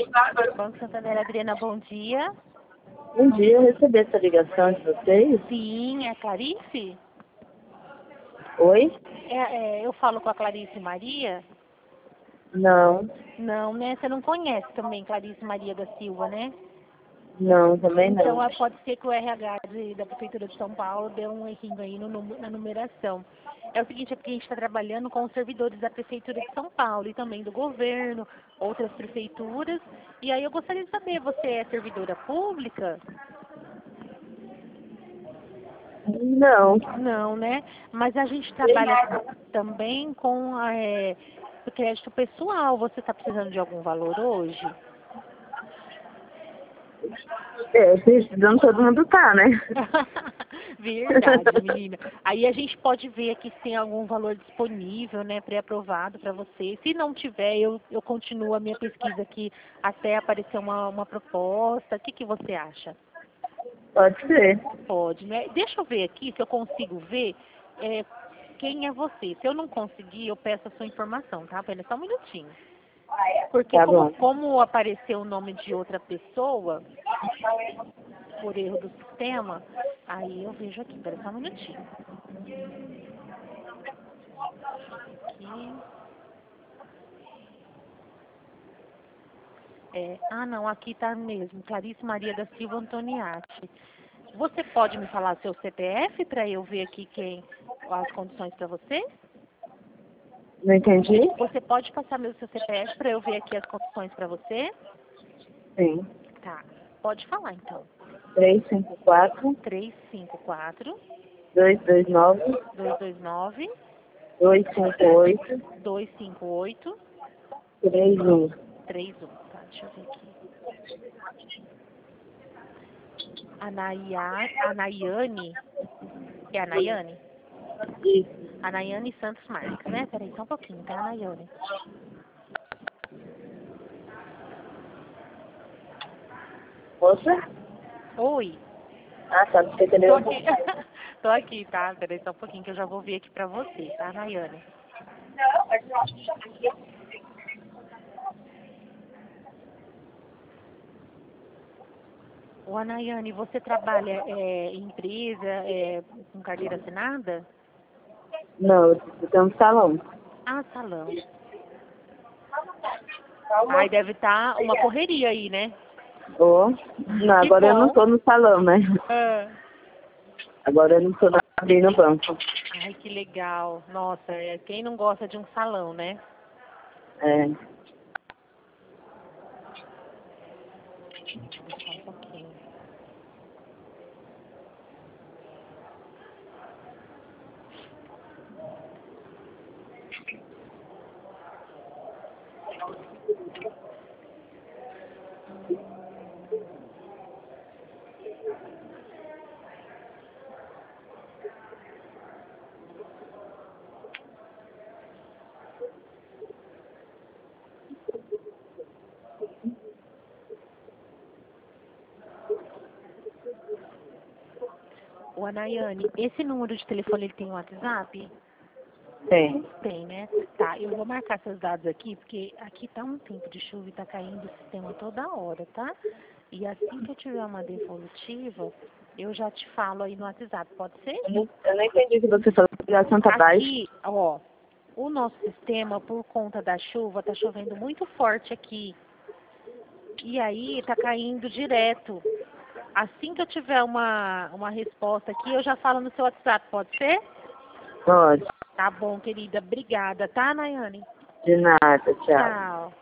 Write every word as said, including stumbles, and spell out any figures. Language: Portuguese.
Banco Santander, Adriana, bom dia. Um dia eu recebi essa ligação de vocês. Sim, é Clarice? Oi? É, é, eu falo com a Clarice Maria? Não, Não, né? Você não conhece também Clarice Maria da Silva, né? não, também Então, não. ah, pode ser que o R H de- da Prefeitura de São Paulo deu um errinho aí no, num- na numeração. É o seguinte, é porque a gente está trabalhando com os servidores da Prefeitura de São Paulo e também do governo, outras prefeituras. E aí eu gostaria de saber, você é servidora pública? Não. Não, né? Mas a gente trabalha também com é, o crédito pessoal. Você está precisando de algum valor hoje? É, precisando todo mundo tá, né? Verdade, menina. Aí a gente pode ver aqui se tem algum valor disponível, né, pré-aprovado para você. Se não tiver, eu, eu continuo a minha pesquisa aqui até aparecer uma, uma proposta. O que, que você acha? Pode ser. Pode, né? Deixa eu ver aqui se eu consigo ver é, quem é você. Se eu não conseguir, eu peço a sua informação, tá? Pera só um minutinho. Porque Tá como, bom. como apareceu o nome de outra pessoa, por erro do sistema, aí eu vejo aqui, pera só um minutinho. Aqui. É, ah, não, aqui tá mesmo, Clarice Maria da Silva Antoniati. Você pode me falar seu C P F para eu ver aqui quem as condições para você? Não entendi? Você pode passar meu seu C P F para eu ver aqui as condições para você? Sim. Tá. Pode falar então. três cinco quatro, três cinco quatro, dois dois nove, dois dois nove, dois cinco oito, dois cinco oito, três um. três um. Tá, deixa eu ver aqui. Anaia, Anaiane. É a Nayane? Isso. A Nayane Santos Marques, né? Peraí, só um pouquinho, tá, Nayane? Moça? Oi, Ah, tá. Você tô entendeu? aqui. Tô aqui, tá? Peraí só um pouquinho que eu já vou ver aqui pra você, tá, Nayane? Ô, Nayane, você trabalha é, em empresa, é, com carteira assinada? Não, eu tenho um salão. Ah, salão. Ai, deve estar uma correria aí, né? Oh. Não, Que agora eu não bom. tô no salão, né? Ah. Agora eu não tô ali no banco. Ai, que legal. Nossa, é, quem não gosta de um salão, né? É. Só um pouquinho. Ô, Anaiane, esse número de telefone ele tem um WhatsApp? Tem. Tem, né? Tá, eu vou marcar seus dados aqui, porque aqui tá um tempo de chuva e tá caindo o sistema toda hora, tá? E assim que eu tiver uma devolutiva, eu já te falo aí no WhatsApp, pode ser? Eu não, eu não entendi o que você falou. A ligação tá baixa. Aqui, ó, o nosso sistema, por conta da chuva, tá chovendo muito forte aqui. E aí tá caindo direto. Assim que eu tiver uma, uma resposta aqui, eu já falo no seu WhatsApp, pode ser? Pode. Tá bom, querida. Obrigada, tá, Nayane? De nada. Tchau. Tchau.